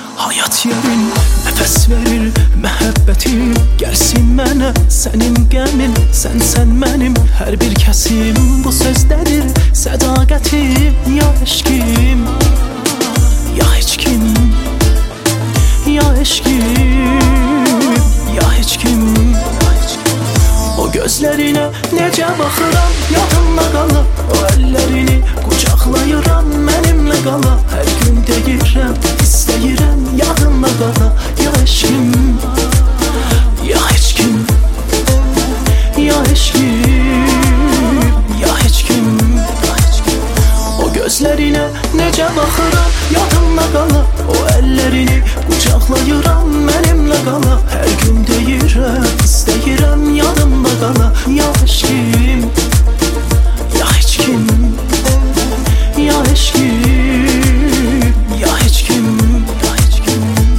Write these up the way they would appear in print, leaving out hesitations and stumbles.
Hayat yerin nəfəs verir məhəbbətim. Gəlsin mənə sənin qəmin, sən mənim hər bir kəsim. Bu sözdədir sədaqətim, ya eşkim, ya heç kim, ya eşkim, ya heç kim. O gözlərinə necə baxıram, yadımda qalır. O əllərini qucaqlayıram, mənimlə qala. Hər gün deyirəm, istəyirəm, yadımda qala. Ya eşkim, ya heç kim, ya eşkim, ya heç kim. O gözlərinə necə baxıram, yadımda qalır. O əllərini qucaqlayıram, mənimlə qala. Hər gün deyirəm, istəyirəm, yadımda qala. Ya eşkim, ya heç kim, ya eşkim, ya heç kim, ya heç kim.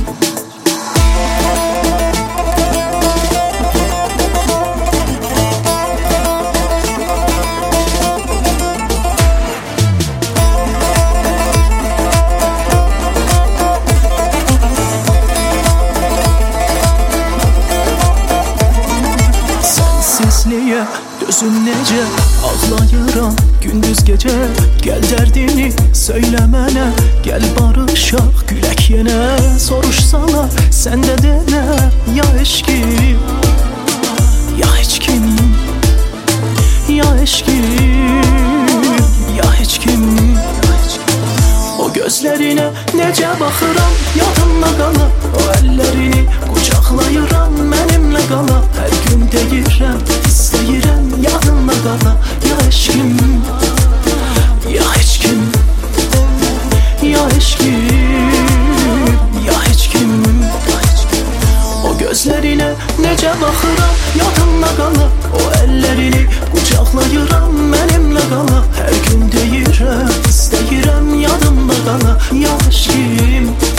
Sensizliyə gözüm necə ağlayıram gündüz gecə. Gəl dərdini söylə mənə, gəl barışaq gülək yenə. Soruşsalar sən də denə, ya eşkim, ya heç kim, ya eşkim, ya heç kim. O gözlərinə necə baxıram, yadımda qala. O əllərini qucaqlayıram, mənimlə qala. Hər gün deyirəm, istəyirəm, yadımda qala. Ya eşkim, ya heç kim, ya eşkim, ya heç kim. O gözlərinə necə baxıram, yadımda qala. O əllərini qucaqlayıram, mənimlə qala. Hər gün deyirəm, istəyirəm, yadımda qala. Ya eşkim,